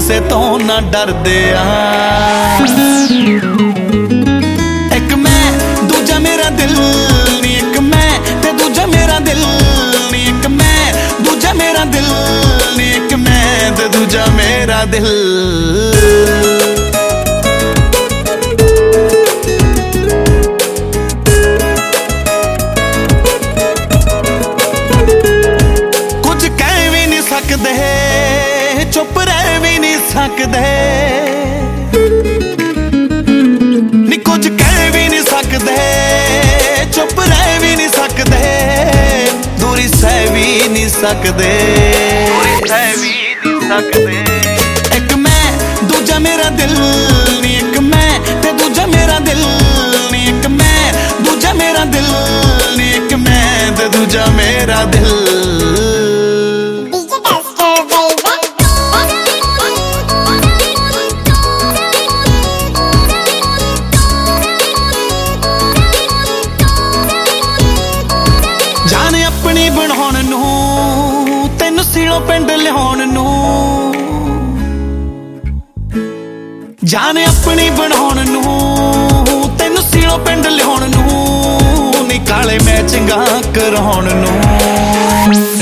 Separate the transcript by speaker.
Speaker 1: ਕਿਸੇ ਤੋਂ ਨਾ ਡਰਦੇ ਆ। ਇੱਕ ਮੈਂ ਦੂਜਾ ਮੇਰਾ ਦਿਲ ਨੀ, ਇੱਕ ਮੈਂ ਤੇ ਦੂਜਾ ਮੇਰਾ ਦਿਲ ਨੀ, ਇੱਕ ਮੈਂ ਦੂਜਾ ਮੇਰਾ ਦਿਲ ਨੀ, ਇੱਕ ਮੈਂ ਤੇ ਦੂਜਾ ਮੇਰਾ ਦਿਲ। ਚੁੱਪ ਰਹਿ ਵੀ ਨਹੀਂ ਸਕਦੇ ਨੀ, ਕੁਝ ਕਹਿ ਵੀ ਨਹੀਂ ਸਕਦੇ, ਚੁੱਪ ਰਹਿ ਵੀ ਨਹੀਂ ਸਕਦੇ, ਦੂਰੀ ਸਹਿ ਵੀ ਨਹੀਂ ਸਕਦੇ, ਦੂਰੀ ਸਹਿ ਵੀ ਨਹੀਂ ਸਕਦੇ। ਇੱਕ ਮੈਂ ਦੂਜਾ ਮੇਰਾ ਦਿਲ ਨੀ, ਇੱਕ ਮੈਂ ਤੇ ਦੂਜਾ ਮੇਰਾ ਦਿਲ ਨੀ, ਇੱਕ ਮੈਂ ਦੂਜਾ ਮੇਰਾ ਦਿਲ ਨੀ, ਇੱਕ ਮੈਂ ਤੇ ਦੂਜਾ ਮੇਰਾ ਦਿਲ। ਜਾਨ ਆਪਣੀ ਬਣਾਉਣ ਨੂੰ, ਤੈਨੂੰ ਸੀਲੋਂ ਪਿੰਡ ਲਿਆਉਣ ਨੂੰ, ਜਾਨ ਆਪਣੀ ਬਣਾਉਣ ਨੂੰ, ਤੈਨੂੰ ਸੀਲੋਂ ਪਿੰਡ ਲਿਆਉਣ ਨੂੰ, ਨੀ ਕਾਲੇ ਮੈਚਿੰਗਾਂ ਕਰਾਉਣ ਨੂੰ।